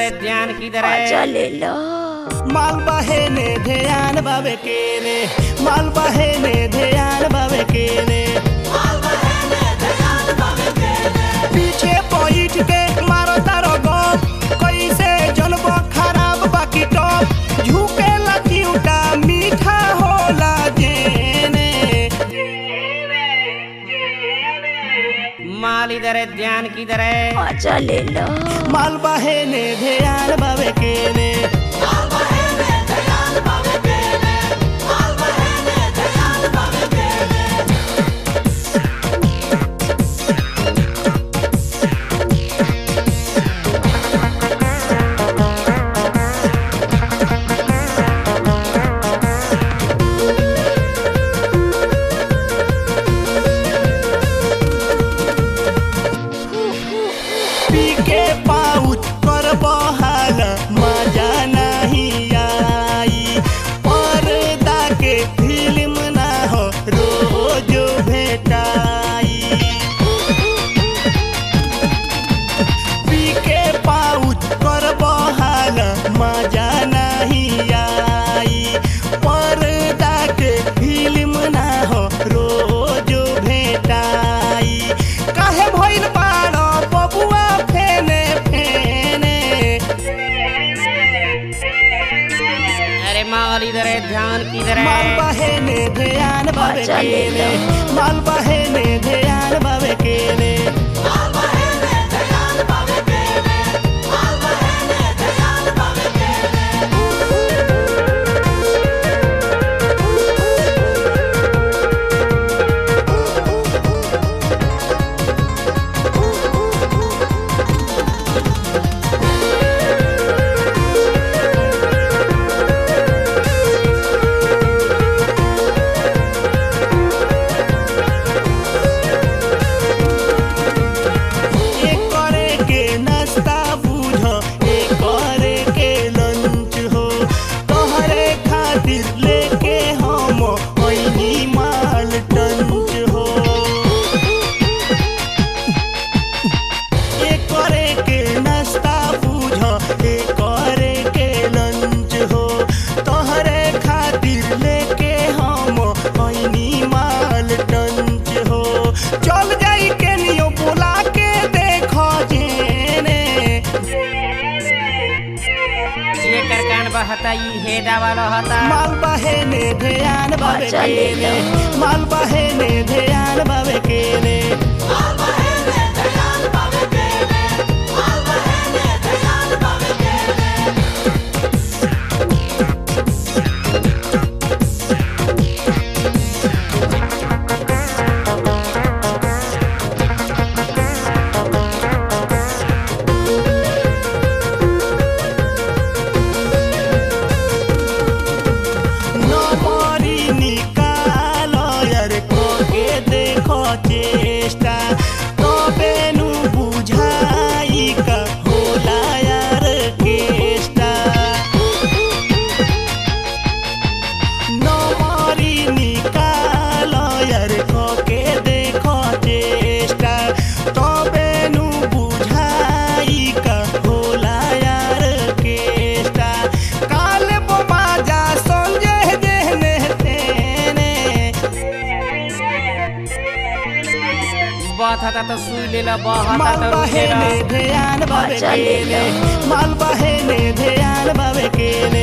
रे ध्यान किधर है? मजा ले लो। माल बहेने ध्यान बाबे केने, माल बहेने ध्यान बाबे केने, पीछे बैठ के मारो तारो गप, कैसे जनबो खराब बाकी टॉप, झुके लकीउटा मीठा होला जेने। माल इधर है ध्यान किधर है? मजा ले लो। माल बहेने ध्यान बाबे केने, पीके पाउच कर बहाल मजा नहीं आई, पर्दा के फिल्म ना हो रोज भेटाई। पीके पाउच कर बहाल मजा नहीं आई, पर्दा के फिल्म ना हो रोज भेटाई। काहे भइल बाड़ो बबुआ फेने फेने, अरे माल इधर है ध्यान किधर माल है? बहेने ध्यान बाबे मजा ले केने, लो। माल बहेने ध्यान बाबे केने। एक करे के नाश्ता बूझो, एक करे के लंच हो, तोहरे खातिर लेके हम ओइनी माल टंच हो। एक करे के नाश्ता बूझो, एक करे के लंच हो, तोहरे खातिर लेके हम ओइनी माल टंच हो। चल जाई केनियो बुला के देखो जेने, ये करकान बहता ई हेदा वाला हता। माल बहेने ध्यान बाबे मजा ले केने, लो। माल बहेने ध्यान बाबे केने। नंबरी निकालो यार कोके देखो चेष्टा, तबे नु बुझाई का होला यार केष्टा। नंबरी निकालो यार कोके देखो चेष्टा, तबे नु बुझाई का होला यार केष्टा। काले बमाजा संजय देहने तेने, बात हता तो सुई लेला बहता माल तो रुकेला। बहेने ध्यान बाबे मजा ले केने, लो। माल बहेने ध्यान बाबे केने।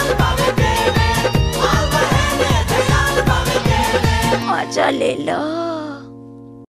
मजा ले लो।